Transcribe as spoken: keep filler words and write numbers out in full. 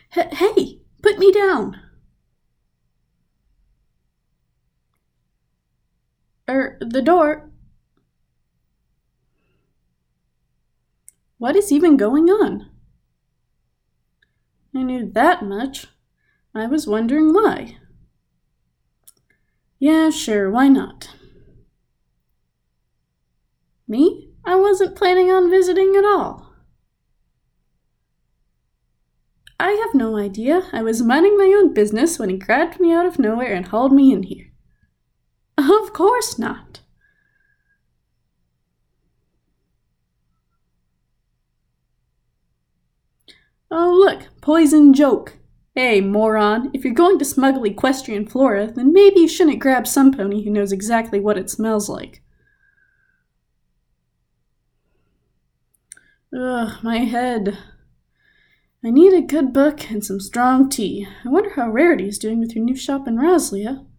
H- hey, put me down. Er, the door. What is even going on? I knew that much. I was wondering why. Yeah, sure, why not? Me? I wasn't planning on visiting at all. I have no idea. I was minding my own business when he grabbed me out of nowhere and hauled me in here. Of course not. Oh, look, poison joke. Hey, moron, if you're going to smuggle equestrian flora, then maybe you shouldn't grab some pony who knows exactly what it smells like. Ugh, my head. I need a good book and some strong tea. I wonder how Rarity's doing with your new shop in Roslia.